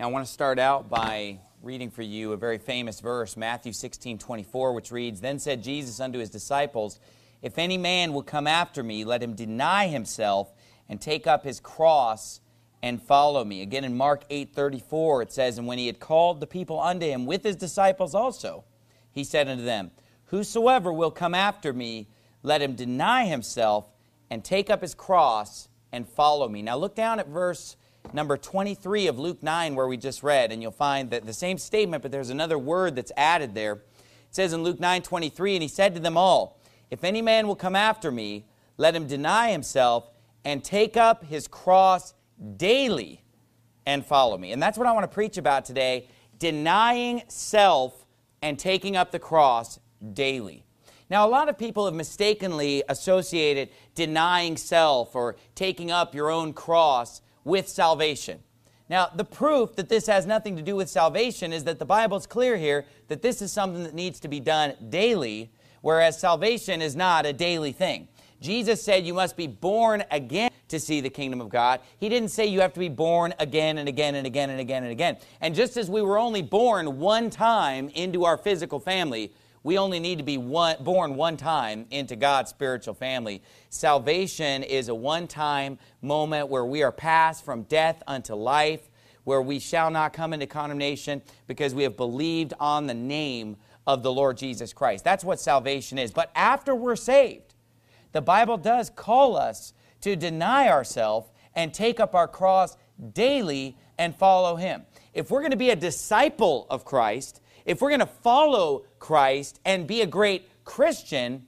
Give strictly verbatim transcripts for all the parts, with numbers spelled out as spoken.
Now, I want to start out by reading for you a very famous verse, Matthew sixteen twenty-four, which reads, "Then said Jesus unto his disciples, If any man will come after me, let him deny himself and take up his cross and follow me." Again, in Mark eight thirty-four, it says, "And when he had called the people unto him with his disciples also, he said unto them, Whosoever will come after me, let him deny himself and take up his cross and follow me." Now look down at verse number twenty-three of Luke nine, where we just read, and you'll find that the same statement, but there's another word that's added there. It says in Luke nine twenty-three, "And he said to them all, If any man will come after me, let him deny himself and take up his cross daily and follow me." And that's what I want to preach about today, denying self and taking up the cross daily. Now, a lot of people have mistakenly associated denying self or taking up your own cross with salvation. Now, the proof that this has nothing to do with salvation is that the Bible's clear here that this is something that needs to be done daily, whereas salvation is not a daily thing. Jesus said you must be born again to see the kingdom of God. He didn't say you have to be born again and again and again and again and again. And just as we were only born one time into our physical family, we only need to be one, born one time into God's spiritual family. Salvation is a one-time moment where we are passed from death unto life, where we shall not come into condemnation because we have believed on the name of the Lord Jesus Christ. That's what salvation is. But after we're saved, the Bible does call us to deny ourselves and take up our cross daily and follow Him. If we're going to be a disciple of Christ, if we're going to follow Christ and be a great Christian,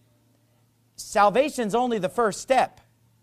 salvation's only the first step.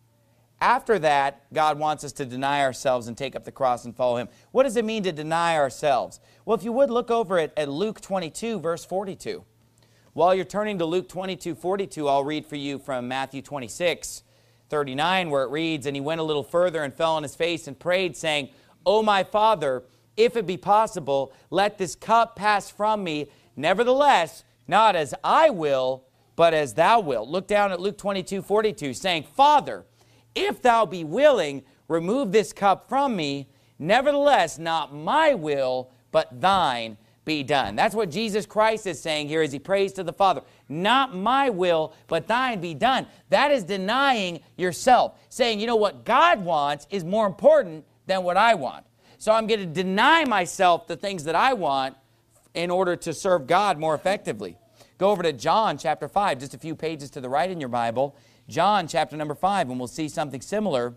After that, God wants us to deny ourselves and take up the cross and follow Him. What does it mean to deny ourselves? Well, if you would, look over at, at Luke twenty-two, verse forty-two. While you're turning to Luke twenty-two, forty-two, I'll read for you from Matthew twenty-six, thirty-nine, where it reads, "And he went a little further and fell on his face and prayed, saying, O my Father, if it be possible, let this cup pass from me. Nevertheless, not as I will, but as thou wilt." Look down at Luke twenty-two, forty-two, saying, "Father, if thou be willing, remove this cup from me. Nevertheless, not my will, but thine be done." That's what Jesus Christ is saying here as He prays to the Father. Not my will, but thine be done. That is denying yourself. Saying, you know, what God wants is more important than what I want. So I'm going to deny myself the things that I want in order to serve God more effectively. Go over to John chapter five, just a few pages to the right in your Bible. John chapter number five, and we'll see something similar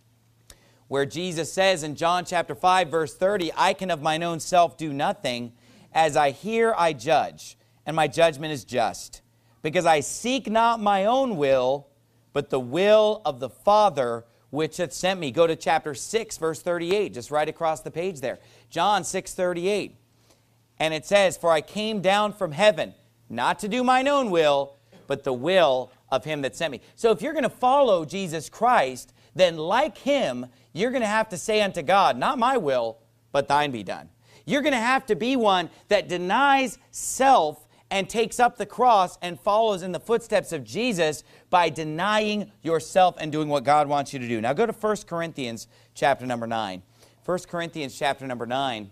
where Jesus says in John chapter five, verse thirty, "I can of mine own self do nothing. As I hear, I judge, and my judgment is just. Because I seek not my own will, but the will of the Father which hath sent me." Go to chapter six, verse thirty-eight, just right across the page there. John six, thirty-eight. And it says, "For I came down from heaven, not to do mine own will, but the will of Him that sent me." So if you're going to follow Jesus Christ, then like Him, you're going to have to say unto God, not my will, but thine be done. You're going to have to be one that denies self and takes up the cross and follows in the footsteps of Jesus by denying yourself and doing what God wants you to do. Now go to First Corinthians chapter number nine. First Corinthians chapter number nine.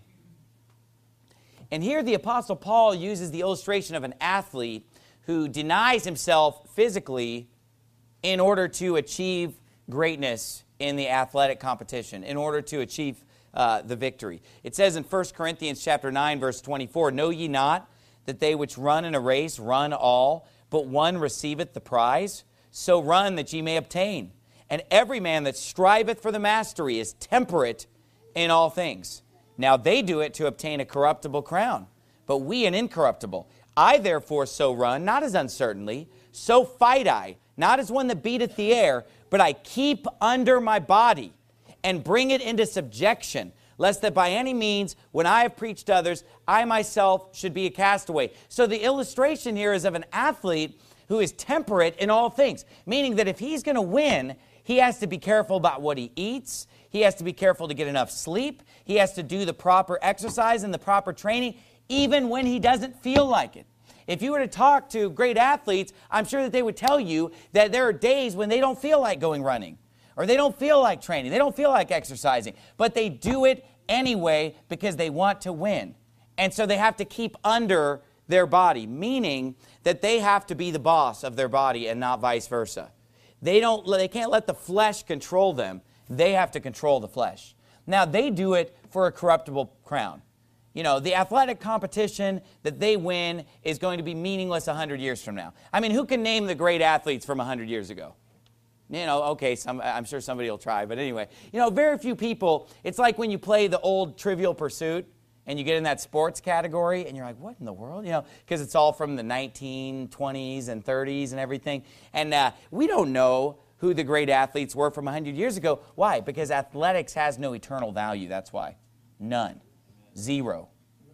And here the Apostle Paul uses the illustration of an athlete who denies himself physically in order to achieve greatness in the athletic competition, in order to achieve uh, the victory. It says in First Corinthians chapter nine, verse twenty-four, "Know ye not that they which run in a race run all, but one receiveth the prize? So run that ye may obtain. And every man that striveth for the mastery is temperate in all things. Now they do it to obtain a corruptible crown, but we an incorruptible. I therefore so run, not as uncertainly, so fight I, not as one that beateth the air, but I keep under my body, and bring it into subjection, lest that by any means, when I have preached to others, I myself should be a castaway." So the illustration here is of an athlete who is temperate in all things, meaning that if he's going to win, he has to be careful about what he eats. He has to be careful to get enough sleep. He has to do the proper exercise and the proper training, even when he doesn't feel like it. If you were to talk to great athletes, I'm sure that they would tell you that there are days when they don't feel like going running, or they don't feel like training, they don't feel like exercising, but they do it anyway because they want to win. And so they have to keep under their body, meaning that they have to be the boss of their body and not vice versa. They don't, they can't let the flesh control them. They have to control the flesh. Now, they do it for a corruptible crown. You know, the athletic competition that they win is going to be meaningless one hundred years from now. I mean, who can name the great athletes from one hundred years ago? You know, okay, some, I'm sure somebody will try, but anyway. You know, very few people, it's like when you play the old Trivial Pursuit, and you get in that sports category, and you're like, what in the world? You know, because it's all from the nineteen twenties and thirties and everything. And uh, we don't know who the great athletes were from one hundred years ago. Why? Because athletics has no eternal value. That's why. None. Zero.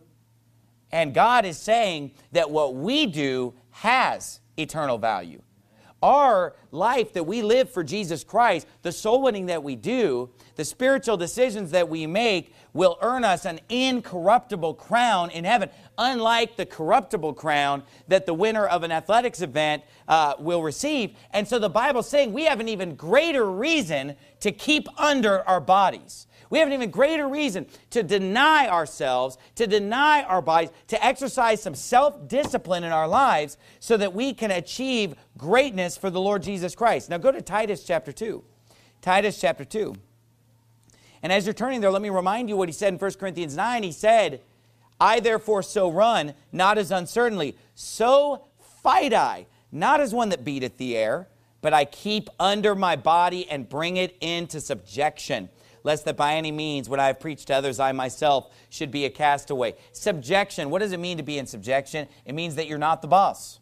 And God is saying that what we do has eternal value. Our life that we live for Jesus Christ, the soul winning that we do, the spiritual decisions that we make will earn us an incorruptible crown in heaven, unlike the corruptible crown that the winner of an athletics event uh, will receive. And so the Bible's saying we have an even greater reason to keep under our bodies. We have an even greater reason to deny ourselves, to deny our bodies, to exercise some self-discipline in our lives so that we can achieve greatness for the Lord Jesus Christ. Now go to Titus chapter two. Titus chapter two. And as you're turning there, let me remind you what he said in First Corinthians nine. He said, I therefore so run, not as uncertainly. So fight I, not as one that beateth the air, but I keep under my body and bring it into subjection, lest that by any means, when I have preached to others, I myself should be a castaway. Subjection, what does it mean to be in subjection? It means that you're not the boss.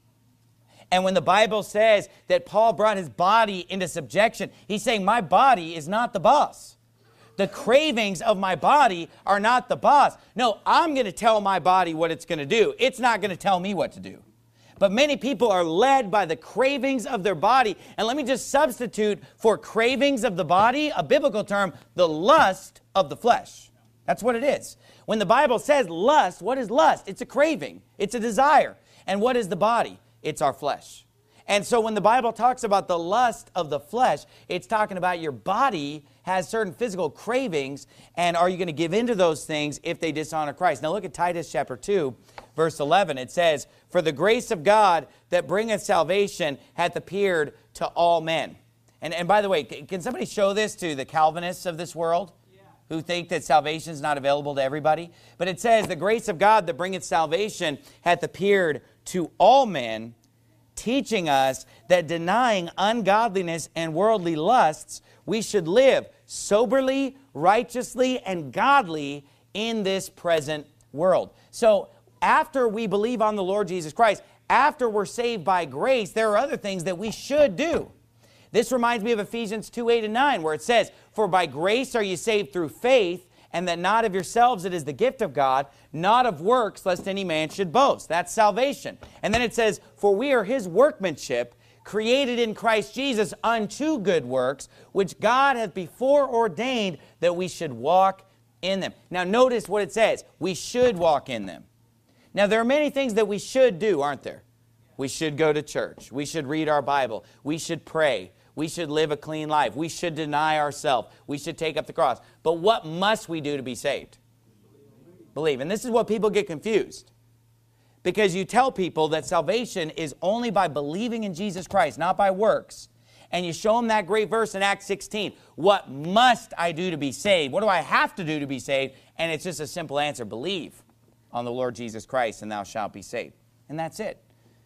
And when the Bible says that Paul brought his body into subjection, he's saying my body is not the boss. The cravings of my body are not the boss. No, I'm going to tell my body what it's going to do. It's not going to tell me what to do. But many people are led by the cravings of their body. And let me just substitute for cravings of the body, a biblical term, the lust of the flesh. That's what it is. When the Bible says lust, what is lust? It's a craving. It's a desire. And what is the body? It's our flesh. And so when the Bible talks about the lust of the flesh, it's talking about your body has certain physical cravings, and are you going to give into those things if they dishonor Christ? Now look at Titus chapter two, verse eleven. It says, for the grace of God that bringeth salvation hath appeared to all men. And, and by the way, can somebody show this to the Calvinists of this world? Who think that salvation is not available to everybody? But it says, the grace of God that bringeth salvation hath appeared to all men, teaching us that denying ungodliness and worldly lusts, we should live soberly, righteously, and godly in this present world. So after we believe on the Lord Jesus Christ, after we're saved by grace, there are other things that we should do. This reminds me of Ephesians two, eight, and nine, where it says, for by grace are you saved through faith, and that not of yourselves it is the gift of God, not of works, lest any man should boast. That's salvation. And then it says, for we are his workmanship, created in Christ Jesus unto good works, which God hath before ordained that we should walk in them. Now notice what it says. We should walk in them. Now there are many things that we should do, aren't there? We should go to church. We should read our Bible. We should pray. We should live a clean life. We should deny ourselves. We should take up the cross. But what must we do to be saved? Believe. And this is what people get confused. Because you tell people that salvation is only by believing in Jesus Christ, not by works. And you show them that great verse in Acts sixteen. What must I do to be saved? What do I have to do to be saved? And it's just a simple answer. Believe on the Lord Jesus Christ and thou shalt be saved. And that's it.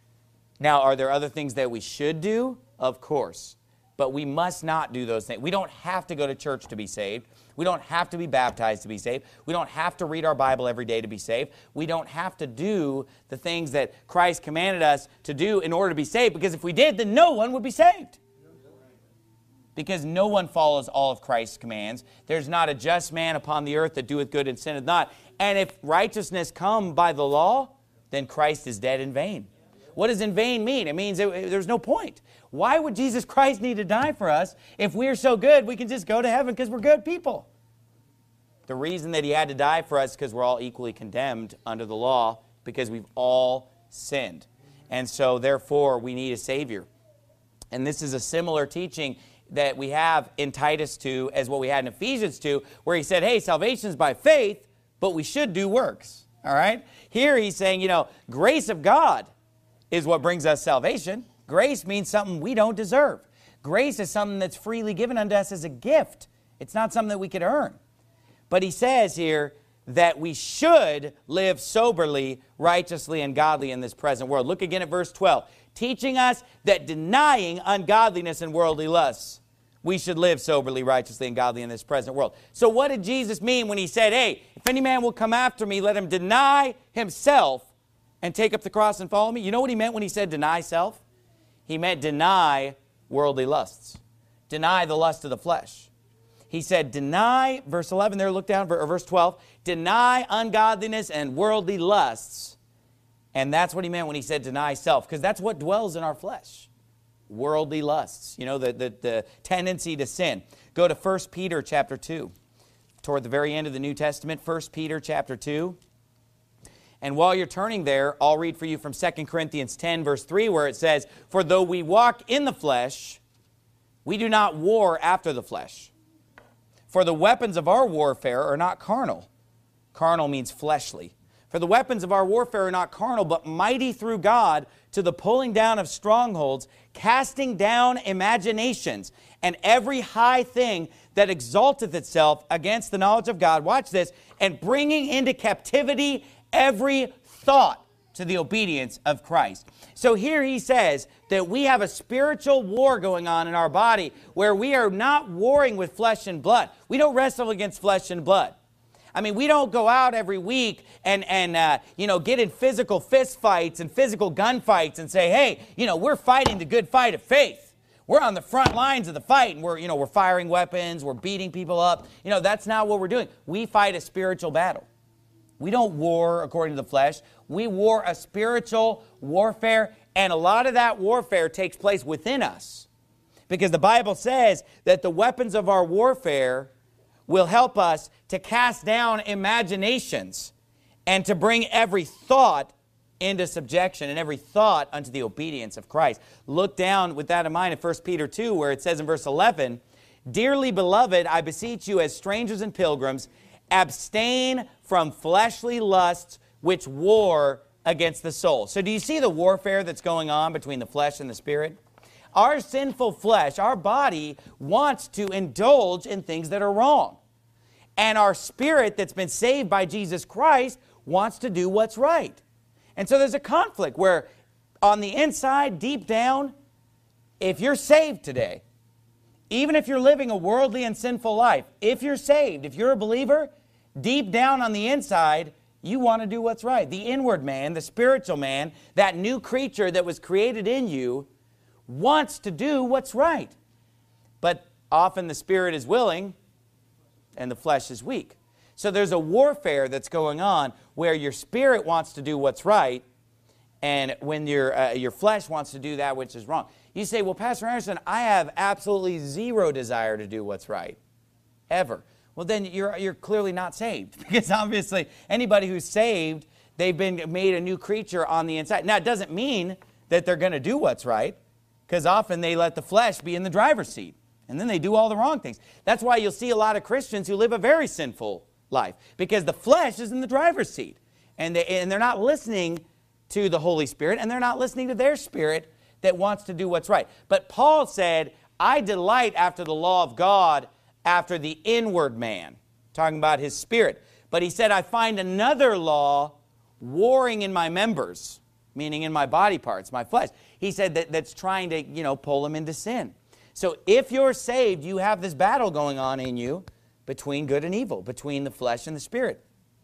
Now, are there other things that we should do? Of course. But we must not do those things. We don't have to go to church to be saved. We don't have to be baptized to be saved. We don't have to read our Bible every day to be saved. We don't have to do the things that Christ commanded us to do in order to be saved, because if we did, then no one would be saved. Because no one follows all of Christ's commands. There's not a just man upon the earth that doeth good and sinneth not. And if righteousness come by the law, then Christ is dead in vain. What does in vain mean? It means it, there's no point. Why would Jesus Christ need to die for us if we're so good we can just go to heaven because we're good people? The reason that he had to die for us is because we're all equally condemned under the law, because we've all sinned. And so therefore we need a Savior. And this is a similar teaching that we have in Titus two as what we had in Ephesians two, where he said, hey, salvation is by faith, but we should do works. All right? Here he's saying, you know, grace of God is what brings us salvation. Grace means something we don't deserve. Grace is something that's freely given unto us as a gift. It's not something that we could earn. But he says here that we should live soberly, righteously, and godly in this present world. Look again at verse twelve. Teaching us that denying ungodliness and worldly lusts, we should live soberly, righteously, and godly in this present world. So what did Jesus mean when he said, hey, if any man will come after me, let him deny himself and take up the cross and follow me? You know what he meant when he said deny self? He meant deny worldly lusts. Deny the lust of the flesh. He said deny, verse eleven there, look down, or verse twelve, deny ungodliness and worldly lusts. And that's what he meant when he said deny self, because that's what dwells in our flesh. Worldly lusts, you know, the, the, the tendency to sin. Go to First Peter chapter two, toward the very end of the New Testament, First Peter chapter two. And while you're turning there, I'll read for you from Second Corinthians ten, verse three, where it says, for though we walk in the flesh, we do not war after the flesh. For the weapons of our warfare are not carnal. Carnal means fleshly. For the weapons of our warfare are not carnal, but mighty through God to the pulling down of strongholds, casting down imaginations, and every high thing that exalteth itself against the knowledge of God. Watch this. And bringing into captivity every thought to the obedience of Christ. So here he says that we have a spiritual war going on in our body where we are not warring with flesh and blood. We don't wrestle against flesh and blood. I mean, we don't go out every week and, and uh, you know, get in physical fist fights and physical gunfights and say, hey, you know, we're fighting the good fight of faith. We're on the front lines of the fight, and we're, you know, we're firing weapons, we're beating people up. You know, that's not what we're doing. We fight a spiritual battle. We don't war according to the flesh. We war a spiritual warfare, and a lot of that warfare takes place within us. Because the Bible says that the weapons of our warfare will help us to cast down imaginations and to bring every thought into subjection and every thought unto the obedience of Christ. Look down with that in mind in First Peter two, where it says in verse eleven, dearly beloved, I beseech you as strangers and pilgrims, abstain from fleshly lusts which war against the soul. So do you see the warfare that's going on between the flesh and the spirit? Our sinful flesh, our body, wants to indulge in things that are wrong. And our spirit that's been saved by Jesus Christ wants to do what's right. And so there's a conflict where on the inside, deep down, if you're saved today, even if you're living a worldly and sinful life, if you're saved, if you're a believer, deep down on the inside, you want to do what's right. The inward man, the spiritual man, that new creature that was created in you, wants to do what's right. But often the spirit is willing and the flesh is weak. So there's a warfare that's going on where your spirit wants to do what's right, and when your, uh, your flesh wants to do that which is wrong. You say, well, Pastor Anderson, I have absolutely zero desire to do what's right, ever. Well, then you're, you're clearly not saved, because obviously anybody who's saved, they've been made a new creature on the inside. Now, it doesn't mean that they're going to do what's right, because often they let the flesh be in the driver's seat, and then they do all the wrong things. That's why you'll see a lot of Christians who live a very sinful life, because the flesh is in the driver's seat, and, they, and they're not listening to the Holy Spirit, and they're not listening to their spirit that wants to do what's right. But Paul said, I delight after the law of God, after the inward man, talking about his spirit. But he said, I find another law warring in my members, meaning in my body parts, my flesh. He said that that's trying to, you know, pull him into sin. So if you're saved, you have this battle going on in you between good and evil, between the flesh and the spirit.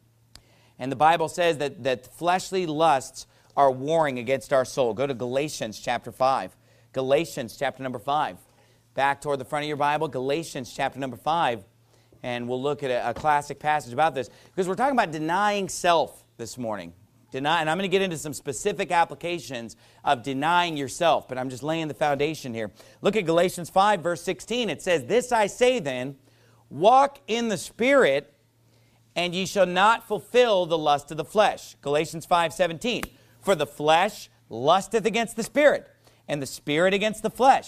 And the Bible says that, that fleshly lusts are warring against our soul. Go to Galatians chapter five. Galatians chapter number five. Back toward the front of your Bible, Galatians chapter number five. And we'll look at a, a classic passage about this. Because we're talking about denying self this morning. Deny, and I'm going to get into some specific applications of denying yourself. But I'm just laying the foundation here. Look at Galatians five, verse sixteen. It says, this I say then, walk in the Spirit, and ye shall not fulfill the lust of the flesh. Galatians five, seventeen. For the flesh lusteth against the Spirit, and the Spirit against the flesh.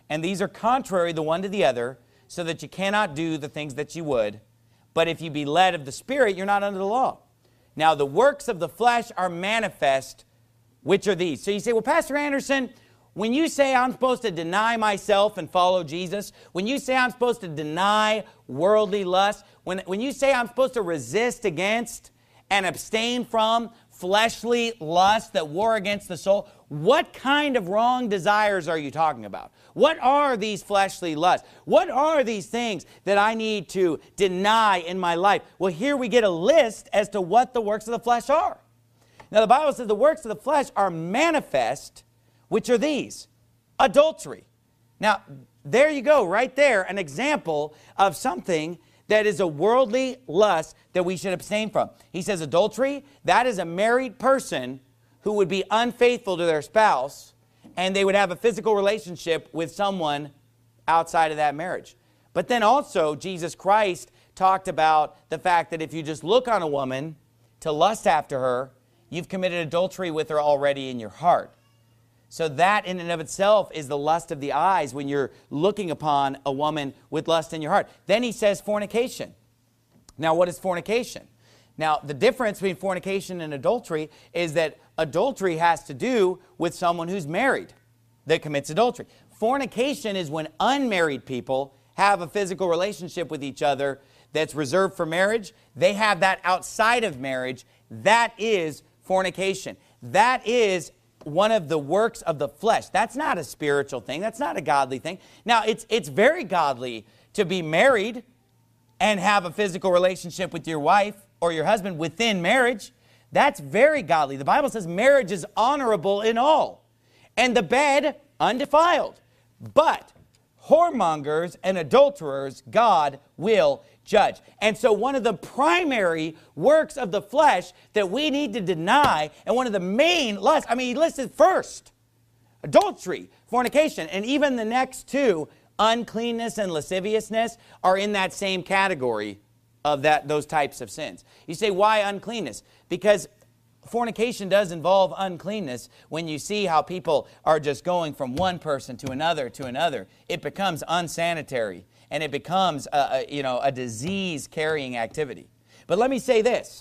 and these are contrary the one to the other, so that you cannot do the things that you would. But if you be led of the Spirit, you're not under the law. Now, the works of the flesh are manifest, which are these. So you say, well, Pastor Anderson, when you say I'm supposed to deny myself and follow Jesus, when you say I'm supposed to deny worldly lust, when, when you say I'm supposed to resist against and abstain from fleshly lust that war against the soul, what kind of wrong desires are you talking about? What are these fleshly lusts? What are these things that I need to deny in my life? Well, here we get a list as to what the works of the flesh are. Now, the Bible says the works of the flesh are manifest, which are these: adultery. Now, there you go, right there, an example of something that is a worldly lust that we should abstain from. He says adultery, that is a married person who would be unfaithful to their spouse, and they would have a physical relationship with someone outside of that marriage. But then also, Jesus Christ talked about the fact that if you just look on a woman to lust after her, you've committed adultery with her already in your heart. So that in and of itself is the lust of the eyes when you're looking upon a woman with lust in your heart. Then he says fornication. Now, what is fornication? Now, the difference between fornication and adultery is that adultery has to do with someone who's married that commits adultery. Fornication is when unmarried people have a physical relationship with each other that's reserved for marriage. They have that outside of marriage. That is fornication. That is one of the works of the flesh. That's not a spiritual thing. That's not a godly thing. Now, it's, it's very godly to be married and have a physical relationship with your wife or your husband within marriage. That's very godly. The Bible says marriage is honorable in all, and the bed undefiled. But whoremongers and adulterers God will judge. And so one of the primary works of the flesh that we need to deny, and one of the main lusts, I mean, he listed first, adultery, fornication, and even the next two, uncleanness and lasciviousness, are in that same category of that those types of sins. You say, why uncleanness? Because fornication does involve uncleanness. When you see how people are just going from one person to another to another, it becomes unsanitary. And it becomes a, a, you know, a disease-carrying activity. But let me say this.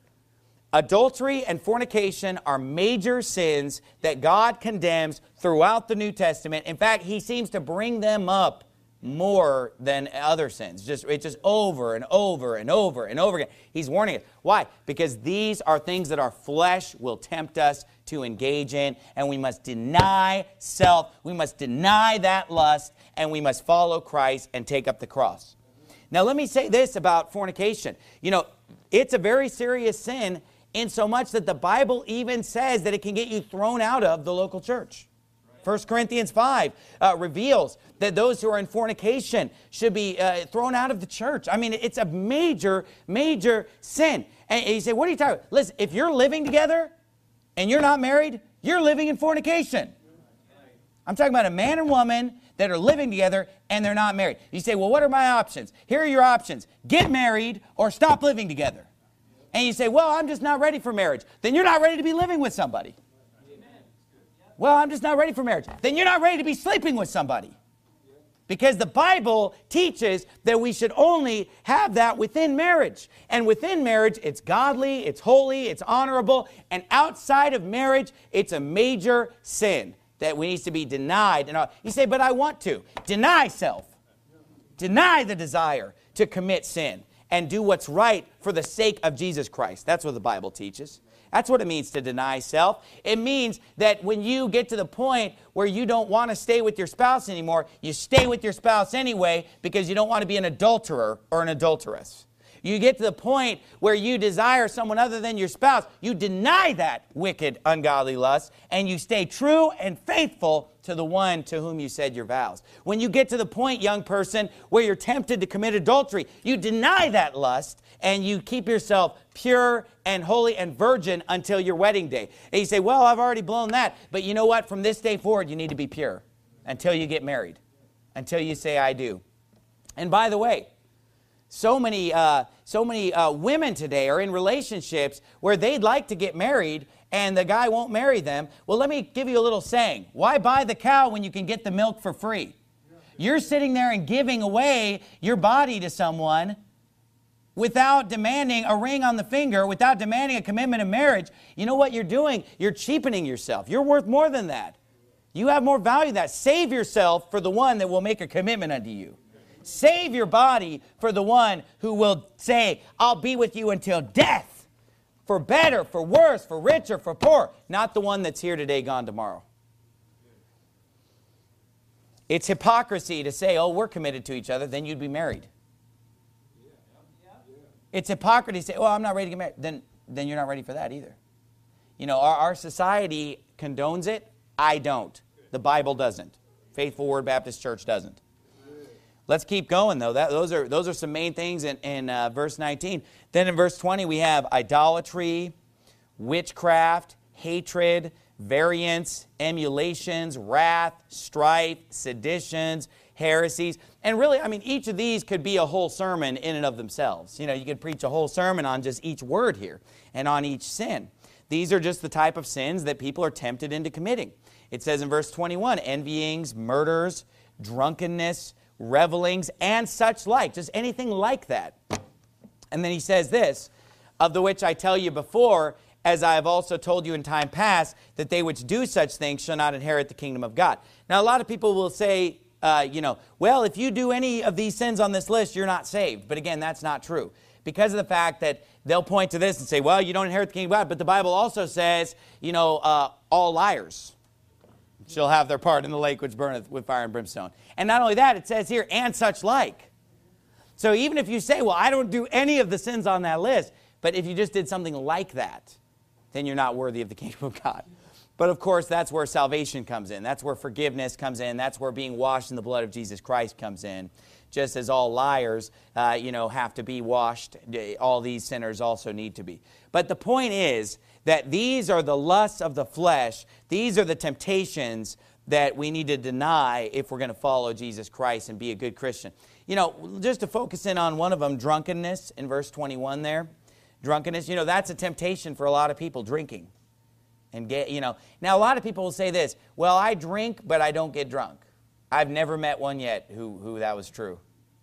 Adultery and fornication are major sins that God condemns throughout the New Testament. In fact, he seems to bring them up more than other sins. Just, it's just over and over and over and over again. He's warning us. Why? Because these are things that our flesh will tempt us to engage in, and we must deny self. We must deny that lust, and we must follow Christ and take up the cross. Now, let me say this about fornication. You know, it's a very serious sin in so much that the Bible even says that it can get you thrown out of the local church. First Corinthians five uh, reveals that those who are in fornication should be uh, thrown out of the church. I mean, it's a major, major sin. And you say, what are you talking about? Listen, if you're living together and you're not married, you're living in fornication. I'm talking about a man and woman that are living together and they're not married. You say, well, what are my options? Here are your options. Get married or stop living together. And you say, well, I'm just not ready for marriage. Then you're not ready to be living with somebody. Well, I'm just not ready for marriage. Then you're not ready to be sleeping with somebody. Because the Bible teaches that we should only have that within marriage. And within marriage, it's godly, it's holy, it's honorable. And outside of marriage, it's a major sin that needs to be denied. And you say, but I want to. Deny self. Deny the desire to commit sin. And do what's right for the sake of Jesus Christ. That's what the Bible teaches. That's what it means to deny self. It means that when you get to the point where you don't want to stay with your spouse anymore, you stay with your spouse anyway because you don't want to be an adulterer or an adulteress. You get to the point where you desire someone other than your spouse, you deny that wicked, ungodly lust, and you stay true and faithful to the one to whom you said your vows. When you get to the point, young person, where you're tempted to commit adultery, you deny that lust, and you keep yourself pure and holy and virgin until your wedding day. And you say, well, I've already blown that. But you know what? From this day forward, you need to be pure until you get married, until you say, I do. And by the way, So many, uh, so many uh, women today are in relationships where they'd like to get married and the guy won't marry them. Well, let me give you a little saying. Why buy the cow when you can get the milk for free? You're sitting there and giving away your body to someone without demanding a ring on the finger, without demanding a commitment of marriage. You know what you're doing? You're cheapening yourself. You're worth more than that. You have more value than that. Save yourself for the one that will make a commitment unto you. Save your body for the one who will say, I'll be with you until death. For better, for worse, for richer, for poor. Not the one that's here today, gone tomorrow. It's hypocrisy to say, oh, we're committed to each other, then you'd be married. It's hypocrisy to say, oh, I'm not ready to get married. Then, then you're not ready for that either. You know, our, our society condones it. I don't. The Bible doesn't. Faithful Word Baptist Church doesn't. Let's keep going, though. That, those are those are some main things in, in uh, verse nineteen. Then in verse twenty, we have idolatry, witchcraft, hatred, variance, emulations, wrath, strife, seditions, heresies. And really, I mean, each of these could be a whole sermon in and of themselves. You know, you could preach a whole sermon on just each word here and on each sin. These are just the type of sins that people are tempted into committing. It says in verse twenty-one, envyings, murders, drunkenness, revelings, and such like. Just anything like that. And then he says this, of the which I tell you before, as I have also told you in time past, that they which do such things shall not inherit the kingdom of God. Now, a lot of people will say, uh, you know, well, if you do any of these sins on this list, you're not saved. But again, that's not true. Because of the fact that they'll point to this and say, well, you don't inherit the kingdom of God. But the Bible also says, you know, uh, all liars shall have their part in the lake which burneth with fire and brimstone. And not only that, it says here, and such like. So even if you say, well, I don't do any of the sins on that list, but if you just did something like that, then you're not worthy of the kingdom of God. But of course, that's where salvation comes in. That's where forgiveness comes in. That's where being washed in the blood of Jesus Christ comes in. Just as all liars, uh, you know, have to be washed, all these sinners also need to be. But the point is that these are the lusts of the flesh. These are the temptations that we need to deny if we're going to follow Jesus Christ and be a good Christian. You know, just to focus in on one of them, drunkenness in verse twenty-one there. Drunkenness, you know, that's a temptation for a lot of people, drinking. And get, you know, now a lot of people will say this, well, I drink, but I don't get drunk. I've never met one yet who, who that was true.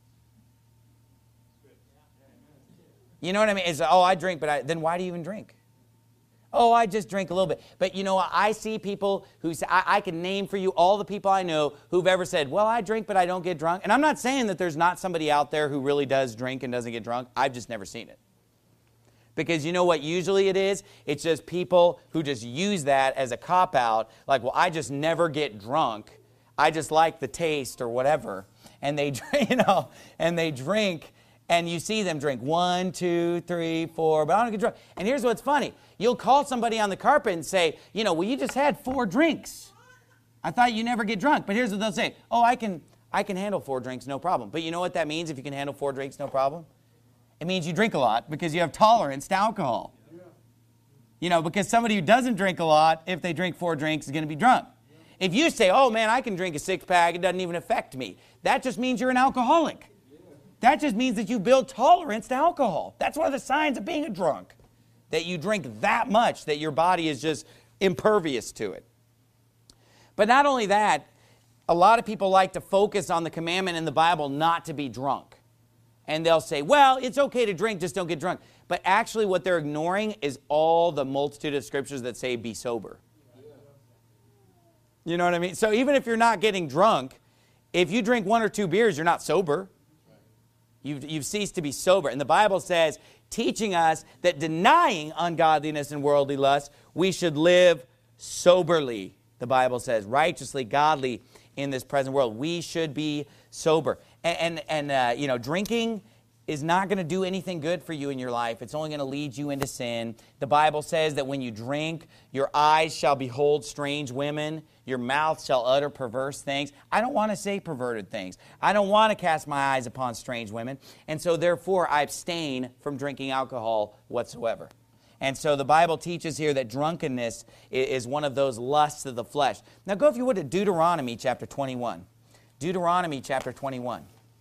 You know what I mean? It's, oh, I drink, but I, then why do you even drink? Oh, I just drink a little bit. But you know, I see people who say, I, I can name for you all the people I know who've ever said, well, I drink, but I don't get drunk. And I'm not saying that there's not somebody out there who really does drink and doesn't get drunk. I've just never seen it. Because you know what usually it is? It's just people who just use that as a cop-out. Like, well, I just never get drunk. I just like the taste or whatever. And they, you know, and they drink, and you see them drink one, two, three, four, but I don't get drunk. And here's what's funny. You'll call somebody on the carpet and say, you know, well, you just had four drinks. I thought you never get drunk. But here's what they'll say. Oh, I can, I can handle four drinks, no problem. But you know what that means if you can handle four drinks, no problem? It means you drink a lot because you have tolerance to alcohol. Yeah. You know, because somebody who doesn't drink a lot, if they drink four drinks, is going to be drunk. Yeah. If you say, oh, man, I can drink a six-pack, it doesn't even affect me. That just means you're an alcoholic. Yeah. That just means that you build tolerance to alcohol. That's one of the signs of being a drunk, that you drink that much that your body is just impervious to it. But not only that, a lot of people like to focus on the commandment in the Bible not to be drunk. And they'll say, well, it's okay to drink, just don't get drunk. But actually what they're ignoring is all the multitude of scriptures that say be sober. You know what I mean? So even if you're not getting drunk, if you drink one or two beers, you're not sober. You've, you've ceased to be sober. And the Bible says, teaching us that denying ungodliness and worldly lust, we should live soberly. The Bible says, righteously, godly in this present world. We should be sober. And, and, and uh, you know, drinking is not going to do anything good for you in your life. It's only going to lead you into sin. The Bible says that when you drink, your eyes shall behold strange women. Your mouth shall utter perverse things. I don't want to say perverted things. I don't want to cast my eyes upon strange women. And so therefore, I abstain from drinking alcohol whatsoever. And so the Bible teaches here that drunkenness is one of those lusts of the flesh. Now go, if you would, to Deuteronomy chapter twenty-one. Deuteronomy chapter twenty-one.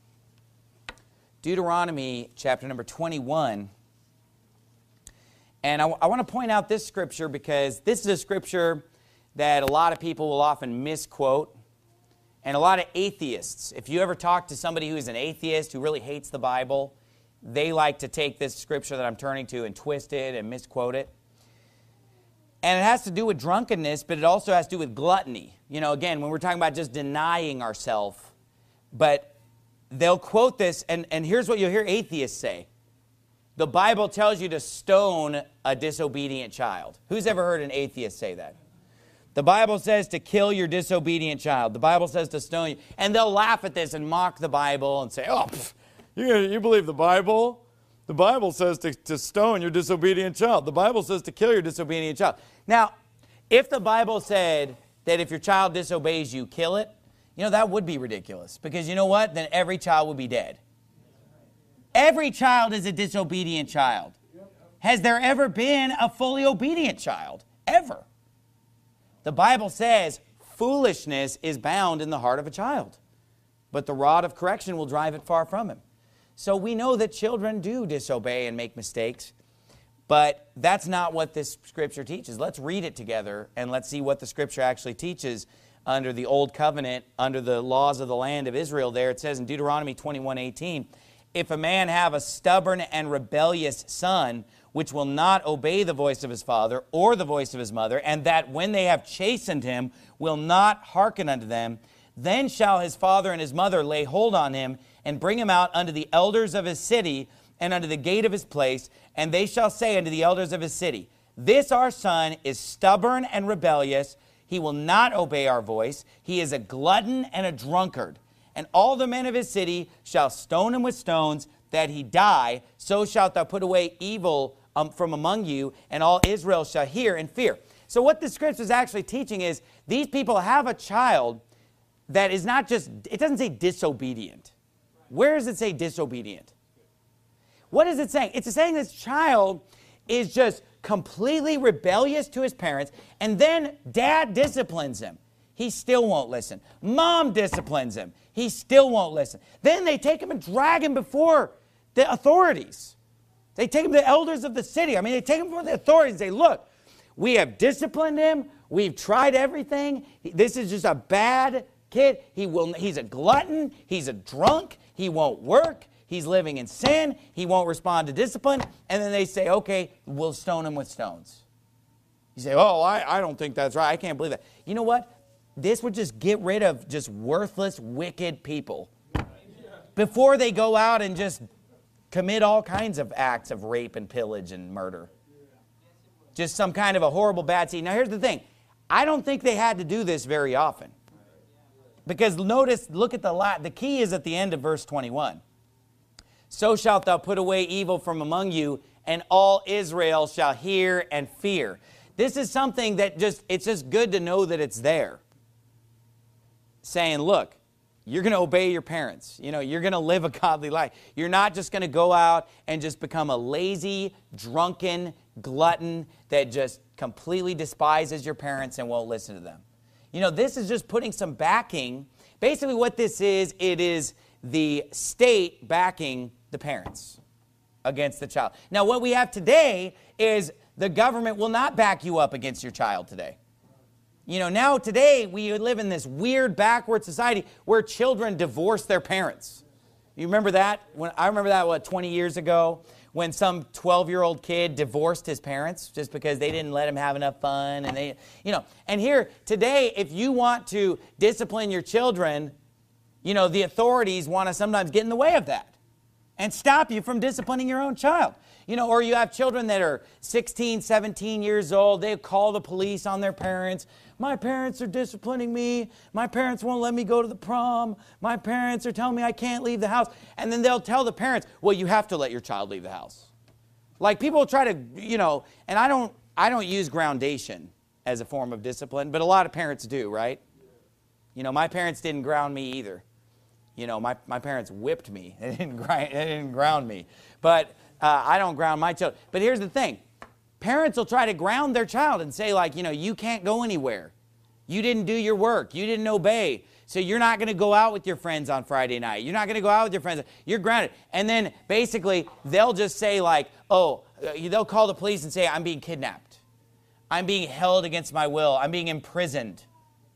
Deuteronomy chapter number twenty-one. And I, I want to point out this scripture because this is a scripture that a lot of people will often misquote. And a lot of atheists, if you ever talk to somebody who's an atheist who really hates the Bible, they like to take this scripture that I'm turning to and twist it and misquote it. And it has to do with drunkenness, but it also has to do with gluttony. You know, again, when we're talking about just denying ourselves, but they'll quote this, and, and here's what you'll hear atheists say. The Bible tells you to stone a disobedient child. Who's ever heard an atheist say that? The Bible says to kill your disobedient child. The Bible says to stone you. And they'll laugh at this and mock the Bible and say, oh, pff, you, you believe the Bible? The Bible says to, to stone your disobedient child. The Bible says to kill your disobedient child. Now, if the Bible said that if your child disobeys you, kill it, you know, that would be ridiculous. Because you know what? Then every child would be dead. Every child is a disobedient child. Has there ever been a fully obedient child? Ever. The Bible says foolishness is bound in the heart of a child, but the rod of correction will drive it far from him. So we know that children do disobey and make mistakes, but that's not what this scripture teaches. Let's read it together and let's see what the scripture actually teaches under the old covenant, under the laws of the land of Israel. There it says in Deuteronomy twenty-one eighteen, if a man have a stubborn and rebellious son, which will not obey the voice of his father or the voice of his mother, and that when they have chastened him will not hearken unto them, then shall his father and his mother lay hold on him and bring him out unto the elders of his city and unto the gate of his place, and they shall say unto the elders of his city, this our son is stubborn and rebellious. He will not obey our voice. He is a glutton and a drunkard. And all the men of his city shall stone him with stones, that he die. So shalt thou put away evil um, from among you, and all Israel shall hear and fear. So what the scripture is actually teaching is these people have a child that is not just, it doesn't say disobedient. Where does it say disobedient? What is it saying? It's saying this child is just completely rebellious to his parents, and then dad disciplines him. He still won't listen. Mom disciplines him. He still won't listen. Then they take him and drag him before the authorities. They take him to the elders of the city. I mean, they take him before the authorities and say, look, we have disciplined him. We've tried everything. This is just a bad kid. He will, he's a glutton. He's a drunk. He won't work. He's living in sin. He won't respond to discipline. And then they say, okay, we'll stone him with stones. You say, oh, I, I don't think that's right. I can't believe that. You know what? This would just get rid of just worthless, wicked people before they go out and just commit all kinds of acts of rape and pillage and murder. Just some kind of a horrible bad scene. Now, here's the thing. I don't think they had to do this very often. Because notice, look at the la- the key is at the end of verse twenty-one. So shalt thou put away evil from among you, and all Israel shall hear and fear. This is something that just, it's just good to know that it's there. Saying, look, you're going to obey your parents. You know, you're going to live a godly life. You're not just going to go out and just become a lazy, drunken glutton that just completely despises your parents and won't listen to them. You know, this is just putting some backing. Basically what this is, it is the state backing the parents against the child. Now, what we have today is the government will not back you up against your child today. You know, now today we live in this weird backward society where children divorce their parents. You remember that? When I remember that, what, twenty years ago, when some twelve-year-old kid divorced his parents just because they didn't let him have enough fun. And they, you know, and here today, if you want to discipline your children, you know, the authorities want to sometimes get in the way of that and stop you from disciplining your own child. You know, or you have children that are sixteen, seventeen years old. They call the police on their parents. My parents are disciplining me. My parents won't let me go to the prom. My parents are telling me I can't leave the house. And then they'll tell the parents, well, you have to let your child leave the house. Like people try to, you know, and I don't, I don't use groundation as a form of discipline, but a lot of parents do, right? You know, my parents didn't ground me either. You know, my, my parents whipped me. They didn't, grind, they didn't ground me. But uh, I don't ground my children. But here's the thing. Parents will try to ground their child and say, like, you know, you can't go anywhere. You didn't do your work. You didn't obey. So you're not going to go out with your friends on Friday night. You're not going to go out with your friends. You're grounded. And then basically they'll just say like, oh, they'll call the police and say, I'm being kidnapped. I'm being held against my will. I'm being imprisoned.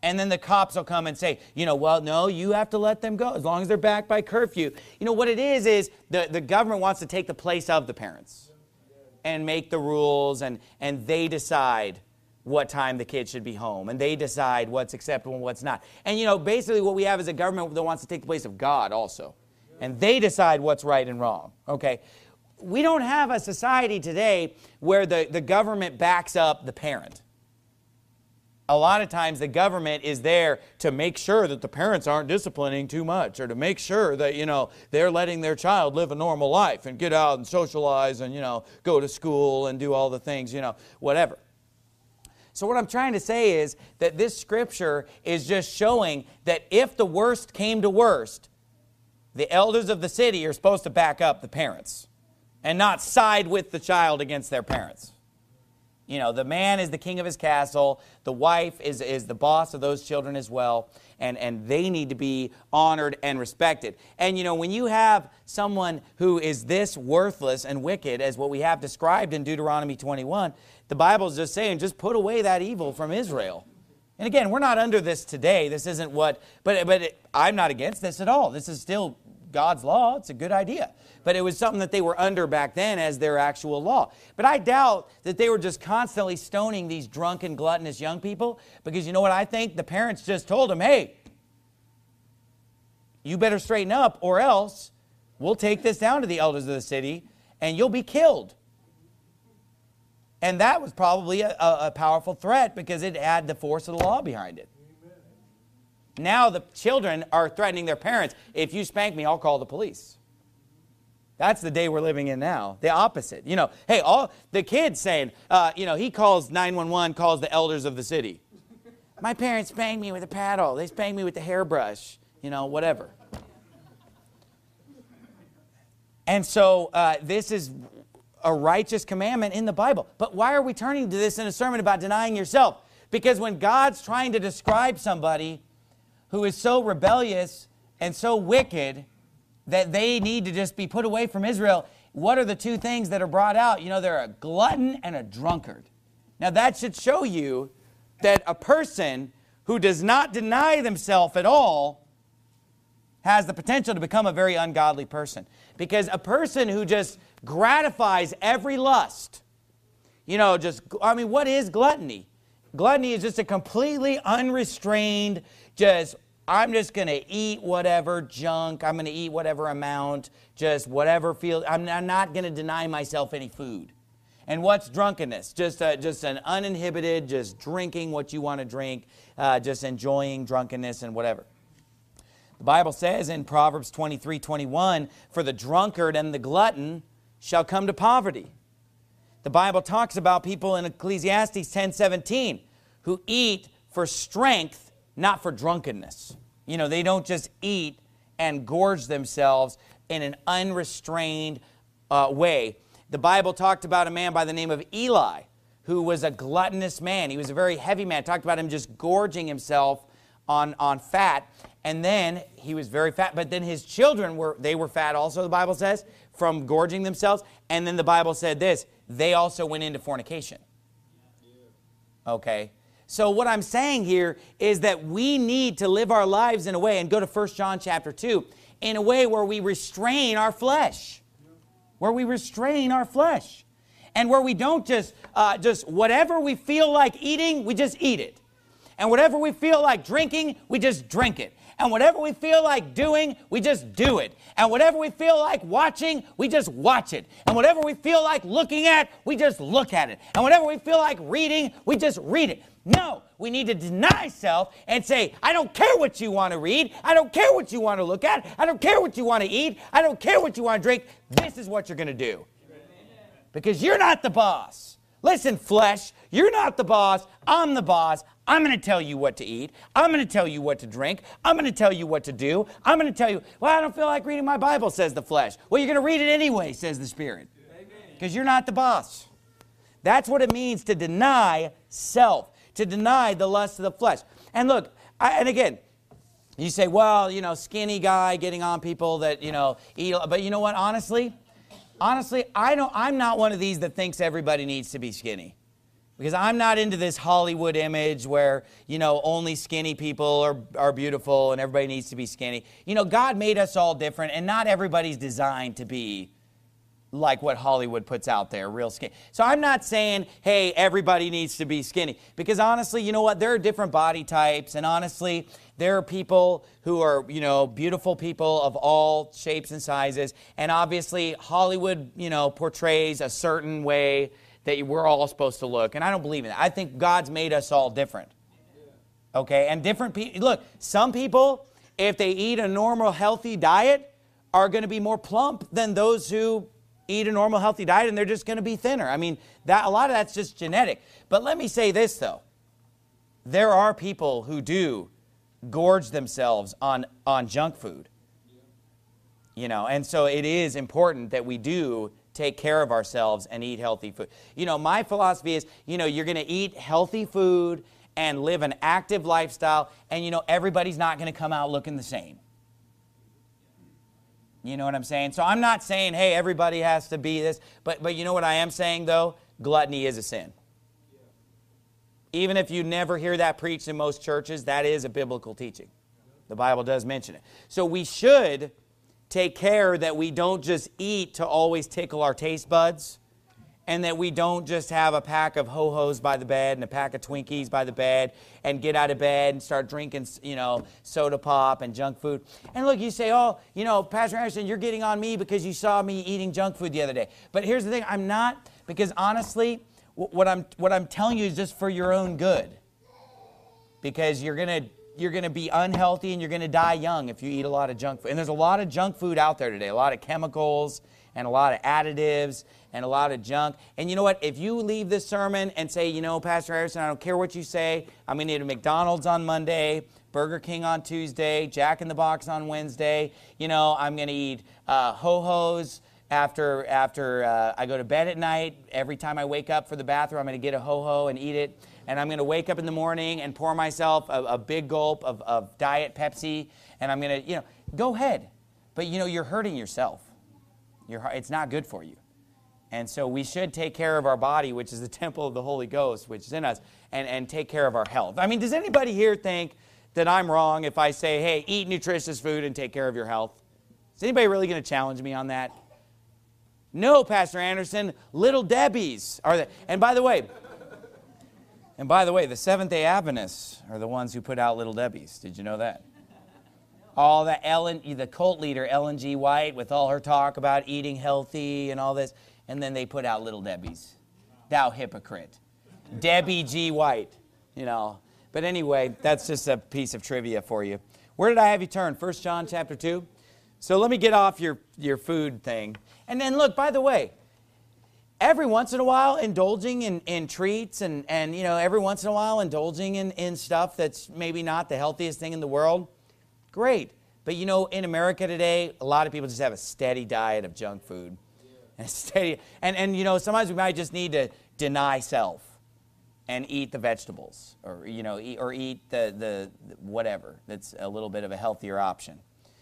And then the cops will come and say, you know, well, no, you have to let them go as long as they're back by curfew. You know, what it is is the, the government wants to take the place of the parents and make the rules, and, and they decide what time the kids should be home, and they decide what's acceptable and what's not. And, you know, basically what we have is a government that wants to take the place of God also. And they decide what's right and wrong, okay? We don't have a society today where the, the government backs up the parent. A lot of times the government is there to make sure that the parents aren't disciplining too much, or to make sure that, you know, they're letting their child live a normal life and get out and socialize and, you know, go to school and do all the things, you know, whatever. So what I'm trying to say is that this scripture is just showing that if the worst came to worst, the elders of the city are supposed to back up the parents and not side with the child against their parents. You know, the man is the king of his castle. The wife is, is the boss of those children as well. And, and they need to be honored and respected. And, you know, when you have someone who is this worthless and wicked as what we have described in Deuteronomy twenty-one, the Bible is just saying, just put away that evil from Israel. And again, we're not under this today. This isn't what, but, but it, I'm not against this at all. This is still God's law. It's a good idea. But it was something that they were under back then as their actual law. But I doubt that they were just constantly stoning these drunken, gluttonous young people, because you know what I think? The parents just told them, hey, you better straighten up, or else we'll take this down to the elders of the city and you'll be killed. And that was probably a, a powerful threat because it had the force of the law behind it. Now the children are threatening their parents. If you spank me, I'll call the police. That's the day we're living in now. The opposite. You know, hey, all the kids saying, uh, you know, he calls nine one one, calls the elders of the city. My parents spanked me with a paddle. They spanked me with the hairbrush. You know, whatever. And so uh, this is a righteous commandment in the Bible. But why are we turning to this in a sermon about denying yourself? Because when God's trying to describe somebody who is so rebellious and so wicked that they need to just be put away from Israel, what are the two things that are brought out? You know, they're a glutton and a drunkard. Now that should show you that a person who does not deny themselves at all has the potential to become a very ungodly person. Because a person who just gratifies every lust, you know, just, I mean, what is gluttony? Gluttony is just a completely unrestrained, just, I'm just going to eat whatever junk, I'm going to eat whatever amount, just whatever feels, I'm, I'm not going to deny myself any food. And what's drunkenness? Just, a, just an uninhibited, just drinking what you want to drink, uh, just enjoying drunkenness and whatever. The Bible says in Proverbs twenty-three twenty-one, for the drunkard and the glutton shall come to poverty. The Bible talks about people in Ecclesiastes ten seventeen who eat for strength, not for drunkenness. You know, they don't just eat and gorge themselves in an unrestrained uh, way. The Bible talked about a man by the name of Eli, who was a gluttonous man. He was a very heavy man. It talked about him just gorging himself on, on fat. And then he was very fat, but then his children were, they were fat also, the Bible says, from gorging themselves. And then the Bible said this, they also went into fornication. Okay. So what I'm saying here is that we need to live our lives in a way, and go to First John chapter two, in a way where we restrain our flesh. Where we restrain our flesh. And where we don't just, uh, just whatever we feel like eating, we just eat it. And whatever we feel like drinking, we just drink it. And whatever we feel like doing, we just do it. And whatever we feel like watching, we just watch it. And whatever we feel like looking at, we just look at it. And whatever we feel like reading, we just read it. No, we need to deny self and say, I don't care what you want to read. I don't care what you want to look at. I don't care what you want to eat. I don't care what you want to drink. This is what you're going to do. Because you're not the boss. Listen, flesh, you're not the boss. I'm the boss. I'm going to tell you what to eat. I'm going to tell you what to drink. I'm going to tell you what to do. I'm going to tell you, well, I don't feel like reading my Bible, says the flesh. Well, you're going to read it anyway, says the Spirit. Because you're not the boss. That's what it means to deny self, to deny the lust of the flesh. And look, I, and again, you say, well, you know, skinny guy getting on people that, you know, eat. But you know what, honestly? Honestly, I don't, I'm not one of these that thinks everybody needs to be skinny. Because I'm not into this Hollywood image where, you know, only skinny people are, are beautiful and everybody needs to be skinny. You know, God made us all different, and not everybody's designed to be like what Hollywood puts out there, real skinny. So I'm not saying, hey, everybody needs to be skinny. Because honestly, you know what? There are different body types. And honestly, there are people who are, you know, beautiful people of all shapes and sizes. And obviously, Hollywood, you know, portrays a certain way that we're all supposed to look. And I don't believe in that. I think God's made us all different. Okay? And different people. Look, some people, if they eat a normal, healthy diet, are going to be more plump than those who eat a normal, healthy diet, and they're just going to be thinner. I mean, that a lot of that's just genetic. But let me say this, though. There are people who do gorge themselves on, on junk food. You know, and so it is important that we do take care of ourselves and eat healthy food. You know, my philosophy is, you know, you're going to eat healthy food and live an active lifestyle, and, you know, everybody's not going to come out looking the same. You know what I'm saying? So I'm not saying, hey, everybody has to be this. But, but you know what I am saying, though? Gluttony is a sin. Even if you never hear that preached in most churches, that is a biblical teaching. The Bible does mention it. So we should take care that we don't just eat to always tickle our taste buds, and that we don't just have a pack of Ho-Hos by the bed and a pack of Twinkies by the bed and get out of bed and start drinking, you know, soda pop and junk food. And look, you say, oh, you know, Pastor Anderson, you're getting on me because you saw me eating junk food the other day. But here's the thing, I'm not, because honestly, what I'm, what I'm telling you is just for your own good. Because you're going to you're going to be unhealthy and you're going to die young if you eat a lot of junk food. And there's a lot of junk food out there today, a lot of chemicals and a lot of additives and a lot of junk. And you know what? If you leave this sermon and say, you know, Pastor Harrison, I don't care what you say. I'm going to eat a McDonald's on Monday, Burger King on Tuesday, Jack in the Box on Wednesday. You know, I'm going to eat uh, Ho-Hos after, after uh, I go to bed at night. Every time I wake up for the bathroom, I'm going to get a Ho-Ho and eat it. And I'm going to wake up in the morning and pour myself a, a big gulp of, of Diet Pepsi. And I'm going to, you know, go ahead. But, you know, you're hurting yourself. You're, it's not good for you. And so we should take care of our body, which is the temple of the Holy Ghost, which is in us, and, and take care of our health. I mean, does anybody here think that I'm wrong if I say, hey, eat nutritious food and take care of your health? Is anybody really going to challenge me on that? No, Pastor Anderson, Little Debbie's are the, and by the way, and by the way, the Seventh-day Adventists are the ones who put out Little Debbie's. Did you know that? All that Ellen, the cult leader, Ellen G. White, with all her talk about eating healthy and all this, and then they put out Little Debbie's. Thou hypocrite. Debbie G. White, you know. But anyway, that's just a piece of trivia for you. Where did I have you turn? First John chapter two? So let me get off your, your food thing. And then look, by the way, every once in a while indulging in, in treats and, and, you know, every once in a while indulging in, in stuff that's maybe not the healthiest thing in the world, great. But, you know, in America today, a lot of people just have a steady diet of junk food. And, steady, and, and you know, sometimes we might just need to deny self and eat the vegetables or, you know, eat, or eat the, the, the whatever. That's a little bit of a healthier option.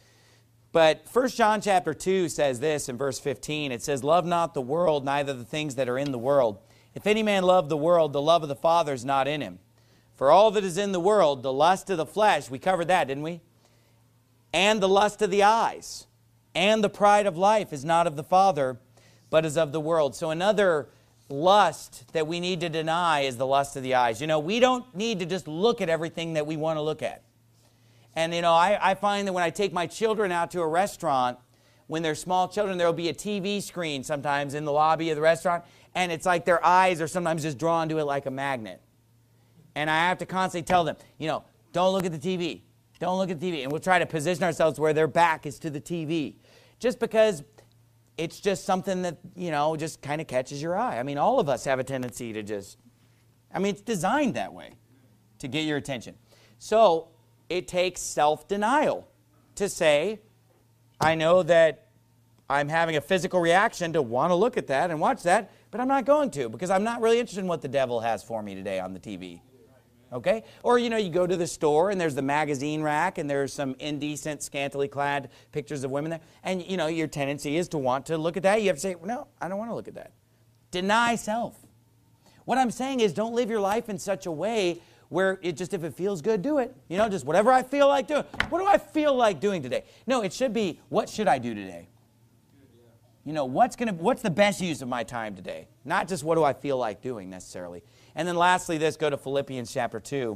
But First John chapter two says this in verse fifteen. It says, love not the world, neither the things that are in the world. If any man love the world, the love of the Father is not in him. For all that is in the world, the lust of the flesh, we covered that, didn't we? And the lust of the eyes, and the pride of life is not of the Father, but is of the world. So another lust that we need to deny is the lust of the eyes. You know, we don't need to just look at everything that we want to look at. And, you know, I, I find that when I take my children out to a restaurant, when they're small children, there will be a T V screen sometimes in the lobby of the restaurant, and it's like their eyes are sometimes just drawn to it like a magnet. And I have to constantly tell them, you know, don't look at the T V. Don't look at the T V. And we'll try to position ourselves where their back is to the T V. Just because it's just something that, you know, just kind of catches your eye. I mean, all of us have a tendency to just, I mean, it's designed that way to get your attention. So it takes self-denial to say, I know that I'm having a physical reaction to want to look at that and watch that, but I'm not going to because I'm not really interested in what the devil has for me today on the T V. Okay? Or, you know, you go to the store and there's the magazine rack and there's some indecent, scantily clad pictures of women there. And, you know, your tendency is to want to look at that. You have to say, no, I don't want to look at that. Deny self. What I'm saying is don't live your life in such a way where it just, if it feels good, do it. You know, just whatever I feel like doing. What do I feel like doing today? No, it should be, what should I do today? You know, what's gonna, what's the best use of my time today? Not just what do I feel like doing necessarily. And then lastly, this, go to Philippians chapter two.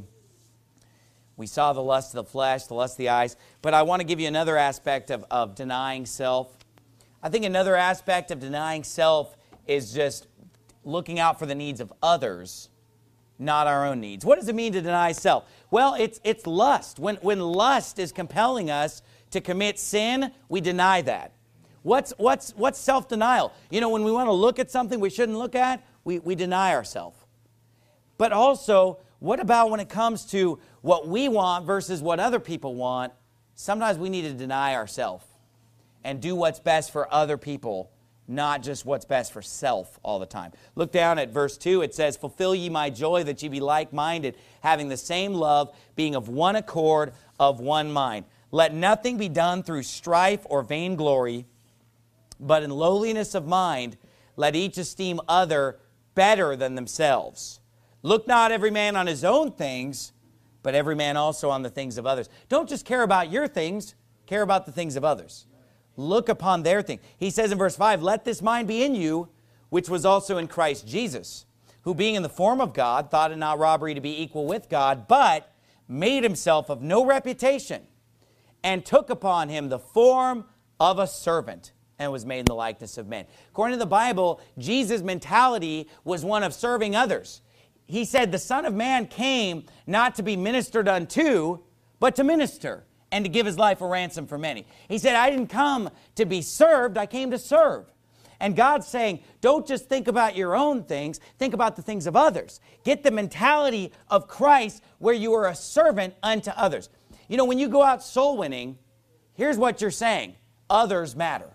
We saw the lust of the flesh, the lust of the eyes. But I want to give you another aspect of, of denying self. I think another aspect of denying self is just looking out for the needs of others, not our own needs. What does it mean to deny self? Well, it's, it's lust. When, when lust is compelling us to commit sin, we deny that. What's, what's, what's self-denial? You know, when we want to look at something we shouldn't look at, we, we deny ourselves. But also, what about when it comes to what we want versus what other people want? Sometimes we need to deny ourselves and do what's best for other people, not just what's best for self all the time. Look down at verse two. It says, fulfill ye my joy, that ye be like-minded, having the same love, being of one accord, of one mind. Let nothing be done through strife or vainglory, but in lowliness of mind, let each esteem other better than themselves. Look not every man on his own things, but every man also on the things of others. Don't just care about your things, care about the things of others. Look upon their things. He says in verse five, let this mind be in you, which was also in Christ Jesus, who being in the form of God, thought it not robbery to be equal with God, but made himself of no reputation, and took upon him the form of a servant, and was made in the likeness of men. According to the Bible, Jesus' mentality was one of serving others. He said the Son of Man came not to be ministered unto, but to minister, and to give his life a ransom for many. He said, I didn't come to be served, I came to serve. And God's saying, don't just think about your own things, think about the things of others. Get the mentality of Christ where you are a servant unto others. You know, when you go out soul winning, here's what you're saying. Others matter.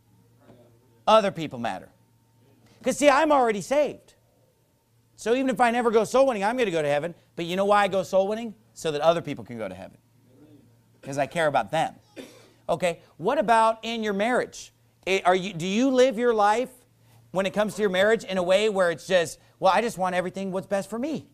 Other people matter. Because see, I'm already saved. So even if I never go soul winning, I'm going to go to heaven. But you know why I go soul winning? So that other people can go to heaven. Because I care about them. Okay, what about in your marriage? Are you, do you live your life when it comes to your marriage in a way where it's just, well, I just want everything what's best for me.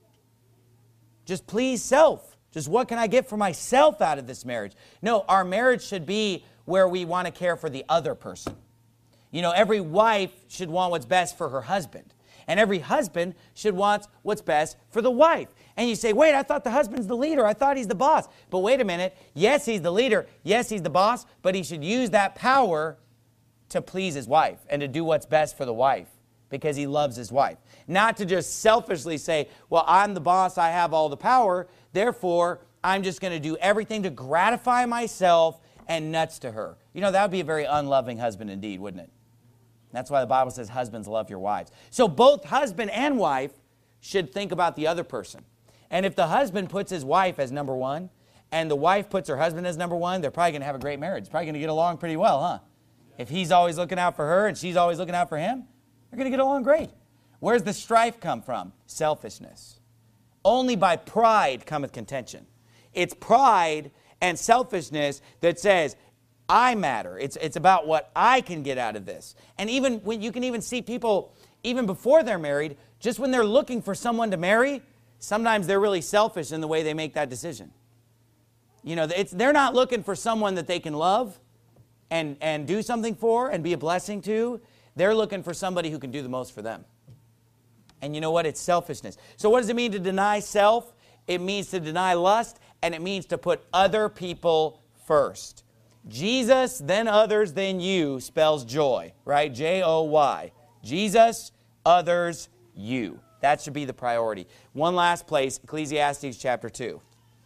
Just please self. Just what can I get for myself out of this marriage? No, our marriage should be where we want to care for the other person. You know, every wife should want what's best for her husband. And every husband should want what's best for the wife. And you say, wait, I thought the husband's the leader. I thought he's the boss. But wait a minute. Yes, he's the leader. Yes, he's the boss. But he should use that power to please his wife and to do what's best for the wife because he loves his wife. Not to just selfishly say, well, I'm the boss. I have all the power. Therefore, I'm just going to do everything to gratify myself and nuts to her. You know, that would be a very unloving husband indeed, wouldn't it? That's why the Bible says, husbands, love your wives. So both husband and wife should think about the other person. And if the husband puts his wife as number one, and the wife puts her husband as number one, they're probably going to have a great marriage. It's probably going to get along pretty well, huh? If he's always looking out for her and she's always looking out for him, they're going to get along great. Where's the strife come from? Selfishness. Only by pride cometh contention. It's pride and selfishness that says, I matter. It's, it's about what I can get out of this. And even when you can even see people, even before they're married, just when they're looking for someone to marry, sometimes they're really selfish in the way they make that decision. You know, it's, they're not looking for someone that they can love and, and do something for and be a blessing to. They're looking for somebody who can do the most for them. And you know what? It's selfishness. So what does it mean to deny self? It means to deny lust, and it means to put other people first. Jesus, then others, then you spells joy, right? J O Y. Jesus, others, you. That should be the priority. One last place, Ecclesiastes chapter two.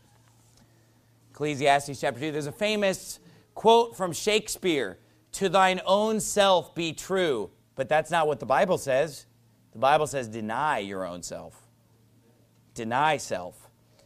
Ecclesiastes chapter two. There's a famous quote from Shakespeare, to thine own self be true. But that's not what the Bible says. The Bible says deny your own self. Deny self.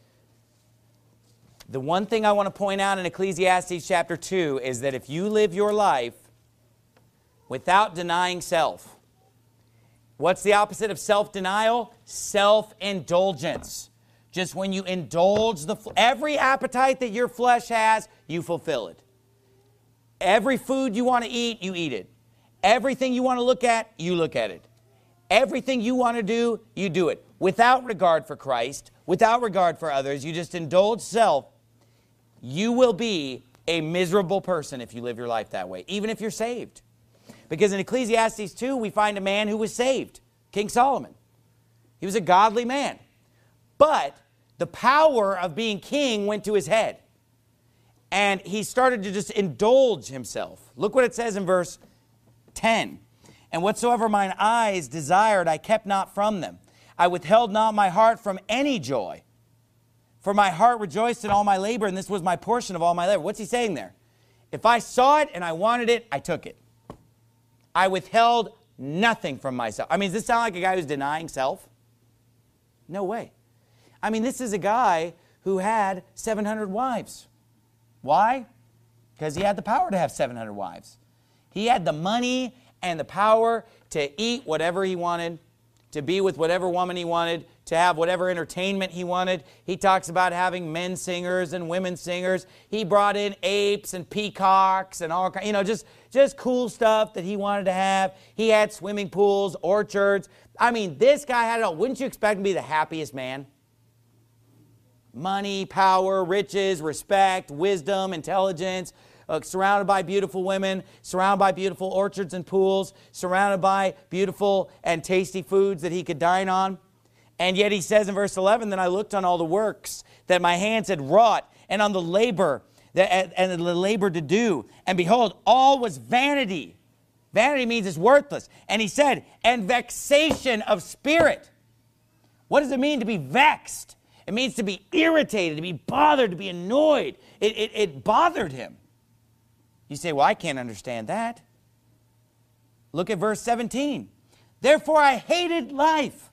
The one thing I want to point out in Ecclesiastes chapter two is that if you live your life without denying self, what's the opposite of self-denial? Self-indulgence. Just when you indulge the every appetite that your flesh has, you fulfill it. Every food you want to eat, you eat it. Everything you want to look at, you look at it. Everything you want to do, you do it. Without regard for Christ, without regard for others, you just indulge self. You will be a miserable person if you live your life that way, even if you're saved. Because in Ecclesiastes two, we find a man who was saved, King Solomon. He was a godly man. But the power of being king went to his head. And he started to just indulge himself. Look what it says in verse ten. And whatsoever mine eyes desired, I kept not from them. I withheld not my heart from any joy. For my heart rejoiced in all my labor, and this was my portion of all my labor. What's he saying there? If I saw it and I wanted it, I took it. I withheld nothing from myself. I mean, does this sound like a guy who's denying self? No way. I mean, this is a guy who had seven hundred wives. Why? Because he had the power to have seven hundred wives. He had the money and the power to eat whatever he wanted, to be with whatever woman he wanted, to have whatever entertainment he wanted. He talks about having men singers and women singers. He brought in apes and peacocks and all kinds, you know, just, just cool stuff that he wanted to have. He had swimming pools, orchards. I mean, this guy had it all. Wouldn't you expect him to be the happiest man? Money, power, riches, respect, wisdom, intelligence, uh, surrounded by beautiful women, surrounded by beautiful orchards and pools, surrounded by beautiful and tasty foods that he could dine on. And yet he says in verse eleven, then I looked on all the works that my hands had wrought, and on the labor that, and the labor to do. And behold, all was vanity. Vanity means it's worthless. And he said, and vexation of spirit. What does it mean to be vexed? It means to be irritated, to be bothered, to be annoyed. It, it, it bothered him. You say, well, I can't understand that. Look at verse seventeen. Therefore I hated life.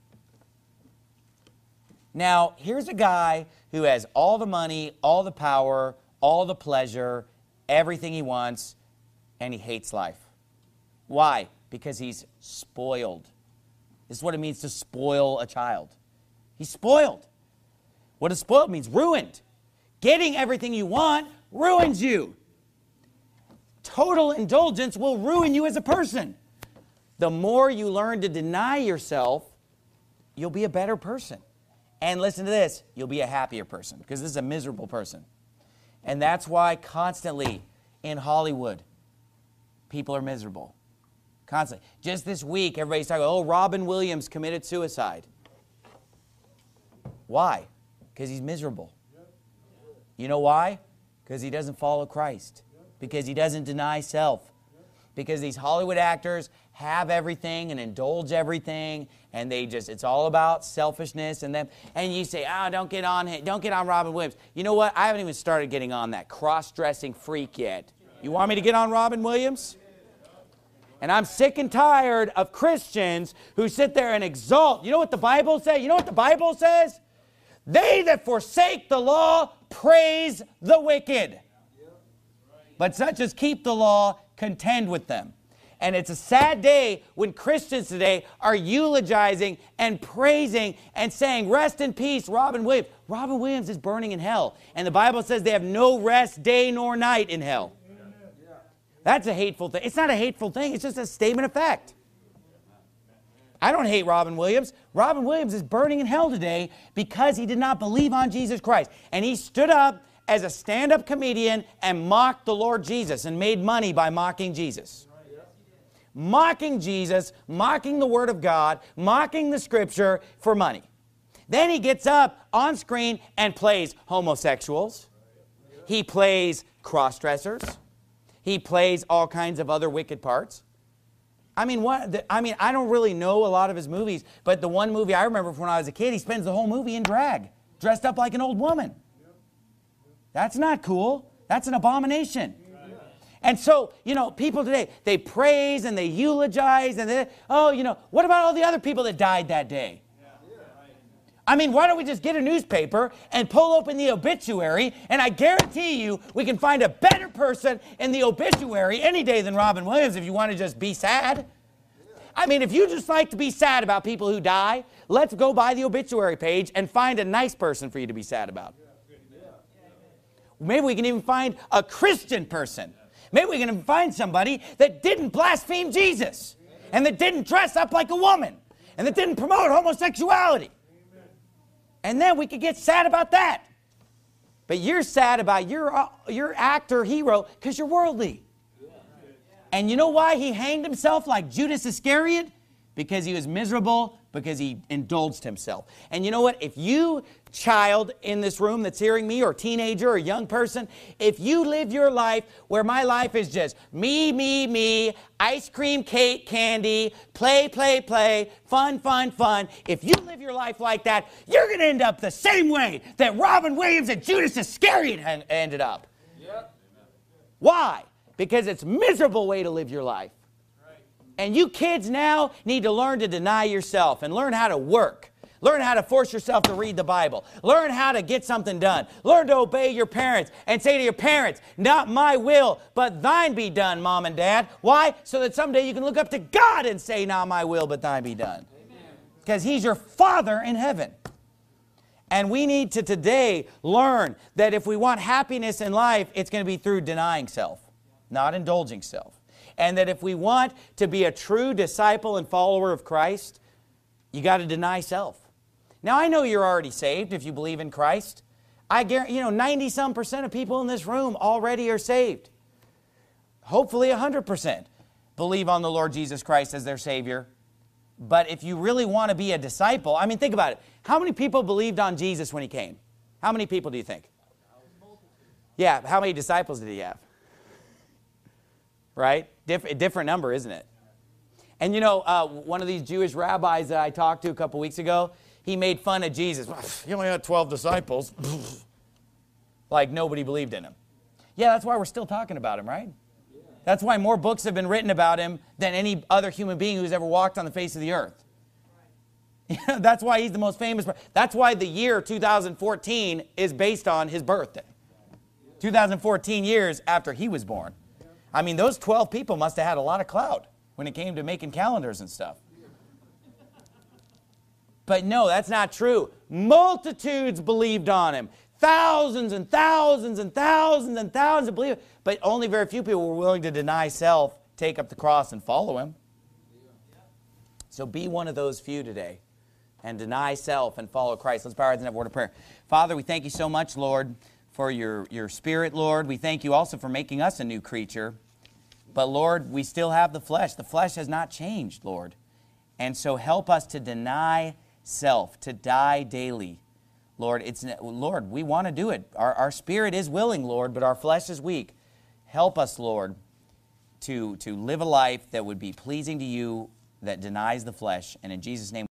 Now, here's a guy who has all the money, all the power, all the pleasure, everything he wants, and he hates life. Why? Because he's spoiled. This is what it means to spoil a child. He's spoiled. What does spoiled means? Ruined. Getting everything you want ruins you. Total indulgence will ruin you as a person. The more you learn to deny yourself, you'll be a better person. And listen to this, you'll be a happier person, because this is a miserable person. And that's why constantly in Hollywood, people are miserable. Constantly. Just this week, everybody's talking, oh, Robin Williams committed suicide. Why? Because he's miserable. You know why? Because he doesn't follow Christ. Because he doesn't deny self. Because these Hollywood actors have everything and indulge everything, and they just, it's all about selfishness and them. And you say, oh, don't get on him. Don't get on Robin Williams. You know what? I haven't even started getting on that cross-dressing freak yet. You want me to get on Robin Williams? And I'm sick and tired of Christians who sit there and exalt. You know what the Bible says? You know what the Bible says? They that forsake the law praise the wicked. But such as keep the law contend with them. And it's a sad day when Christians today are eulogizing and praising and saying, rest in peace, Robin Williams. Robin Williams is burning in hell. And the Bible says they have no rest day nor night in hell. That's a hateful thing. It's not a hateful thing. It's just a statement of fact. I don't hate Robin Williams. Robin Williams is burning in hell today because he did not believe on Jesus Christ. And he stood up as a stand-up comedian and mocked the Lord Jesus and made money by mocking Jesus. Mocking Jesus, mocking the Word of God, mocking the Scripture for money. Then he gets up on screen and plays homosexuals. He plays cross-dressers. He plays all kinds of other wicked parts. I mean, what? The, I mean, I don't really know a lot of his movies, but the one movie I remember from when I was a kid, he spends the whole movie in drag, dressed up like an old woman. That's not cool. That's an abomination. And so, you know, people today, they praise and they eulogize and they, oh, you know, what about all the other people that died that day? I mean, why don't we just get a newspaper and pull open the obituary, and I guarantee you we can find a better person in the obituary any day than Robin Williams if you want to just be sad. I mean, if you just like to be sad about people who die, let's go by the obituary page and find a nice person for you to be sad about. Maybe we can even find a Christian person. Maybe we can even find somebody that didn't blaspheme Jesus and that didn't dress up like a woman and that didn't promote homosexuality. And then we could get sad about that. But you're sad about your, uh, your actor hero because you're worldly. And you know why he hanged himself like Judas Iscariot? Because he was miserable, because he indulged himself. And you know what? If you, child in this room that's hearing me, or teenager, or young person, if you live your life where my life is just me, me, me, ice cream, cake, candy, play, play, play, fun, fun, fun, if you live your life like that, you're going to end up the same way that Robin Williams and Judas Iscariot en- ended up. Yep. Why? Because it's a miserable way to live your life. And you kids now need to learn to deny yourself and learn how to work. Learn how to force yourself to read the Bible. Learn how to get something done. Learn to obey your parents and say to your parents, not my will, but thine be done, Mom and Dad. Why? So that someday you can look up to God and say, not my will, but thine be done. Because He's your Father in heaven. And we need to today learn that if we want happiness in life, it's going to be through denying self, not indulging self. And that if we want to be a true disciple and follower of Christ, you got to deny self. Now, I know you're already saved if you believe in Christ. I guarantee, you know, ninety some percent of people in this room already are saved. Hopefully one hundred percent believe on the Lord Jesus Christ as their Savior. But if you really want to be a disciple, I mean, think about it. How many people believed on Jesus when He came? How many people do you think? Yeah, how many disciples did He have? Right? Dif- different number, isn't it? And you know, uh, one of these Jewish rabbis that I talked to a couple weeks ago, he made fun of Jesus. He only had twelve disciples. Like nobody believed in Him. Yeah, that's why we're still talking about Him, right? That's why more books have been written about Him than any other human being who's ever walked on the face of the earth. That's why He's the most famous. That's why the year two thousand fourteen is based on His birthday. two thousand fourteen years after He was born. I mean, those twelve people must have had a lot of clout when it came to making calendars and stuff. But no, that's not true. Multitudes believed on Him. Thousands and thousands and thousands and thousands believed. But only very few people were willing to deny self, take up the cross, and follow Him. So be one of those few today and deny self and follow Christ. Let's bow our heads and have a word of prayer. Father, we thank You so much, Lord, for your, your Spirit, Lord. We thank You also for making us a new creature. But, Lord, we still have the flesh. The flesh has not changed, Lord. And so help us to deny self, to die daily. Lord, it's Lord, we want to do it. Our, our spirit is willing, Lord, but our flesh is weak. Help us, Lord, to, to live a life that would be pleasing to You, that denies the flesh. And in Jesus' name,